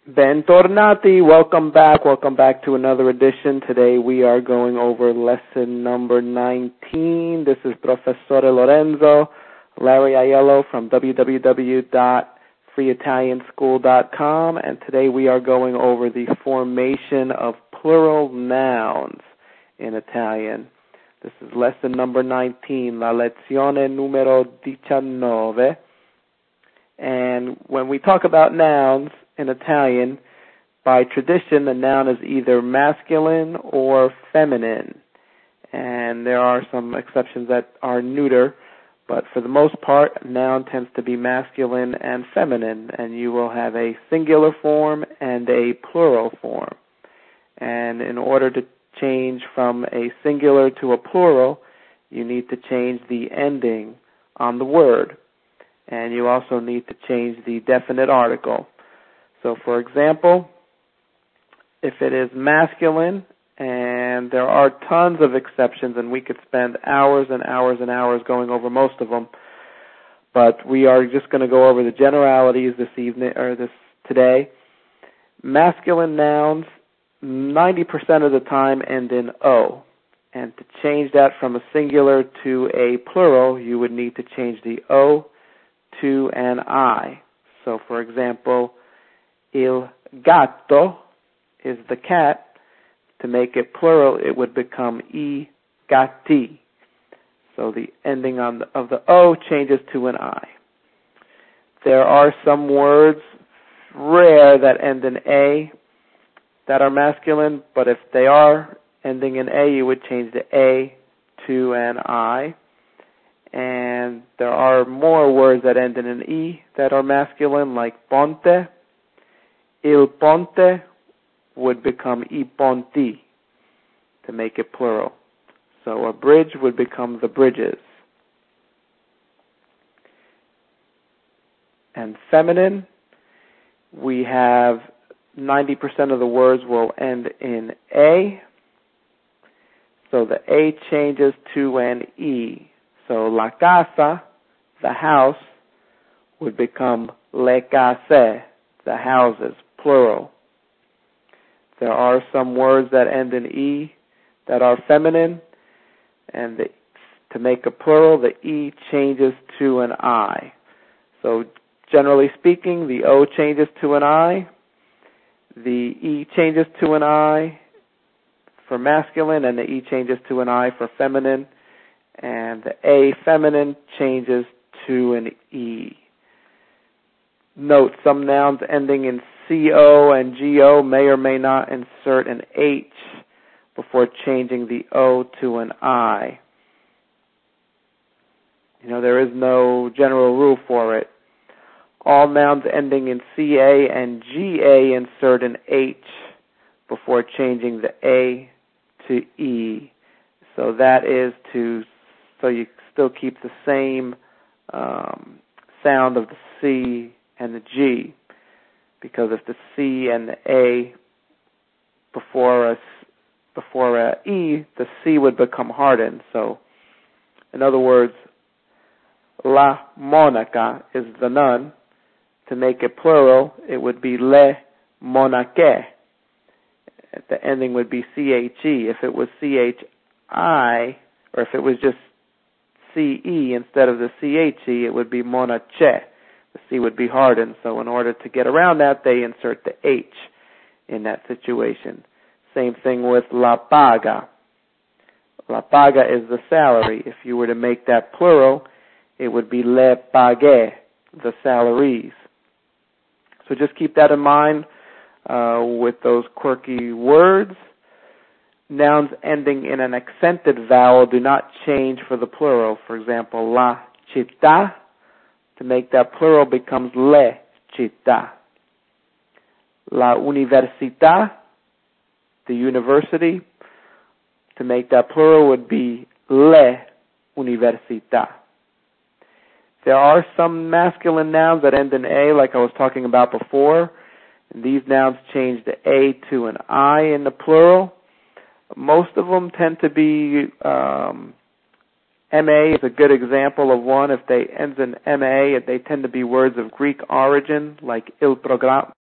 Bentornati, welcome back to another edition. Today we are going over lesson number 19. This is Professore Lorenzo, Larry Aiello from www.freeitalianschool.com, and today we are going over the formation of plural nouns in Italian. This is lesson number 19, la lezione numero 19. And when we talk about nouns in Italian, by tradition, the noun is either masculine or feminine. And there are some exceptions that are neuter, but for the most part, a noun tends to be masculine and feminine, and you will have a singular form and a plural form. And in order to change from a singular to a plural, you need to change the ending on the word. And you also need to change the definite article. So, for example, if it is masculine, and there are tons of exceptions, and we could spend hours and hours and hours going over most of them, but we are just going to go over the generalities today. Masculine nouns, 90% of the time end in O. And to change that from a singular to a plural, you would need to change the O to an I. So, for example, il gatto is the cat. To make it plural, it would become I gatti. So the ending of the O changes to an I. There are some words, rare, that end in A that are masculine, but if they are ending in A, you would change the A to an I. And there are more words that end in an E that are masculine, like ponte. Il ponte would become I ponti to make it plural. So a bridge would become the bridges. And feminine, we have 90% of the words will end in A. So the A changes to an E. So la casa, the house, would become le case, the houses, plural. There are some words that end in E that are feminine, and to make a plural, the E changes to an I. So generally speaking, the O changes to an I, the E changes to an I for masculine, and the E changes to an I for feminine, and the A feminine changes to an E. Note, some nouns ending in CO and GO may or may not insert an H before changing the O to an I. There is no general rule for it. All nouns ending in CA and GA insert an H before changing the A to E. So that is so you still keep the same sound of the C and the G, because if the C and the A before a E, the C would become hardened. So, in other words, la monaca is the nun. To make it plural, it would be le monache. The ending would be CHE. If it was CHI, or if it was just CE instead of the CHE, it would be monache. The C would be hardened, so in order to get around that, they insert the H in that situation. Same thing with la paga. La paga is the salary. If you were to make that plural, it would be le paghe, the salaries. So just keep that in mind with those quirky words. Nouns ending in an accented vowel do not change for the plural. For example, la città, to make that plural, becomes le città. La università, the university, to make that plural would be le università. There are some masculine nouns that end in A, like I was talking about before, and these nouns change the A to an I in the plural. Most of them tend to be MA is a good example of one. If they ends in MA, they tend to be words of Greek origin, like il programma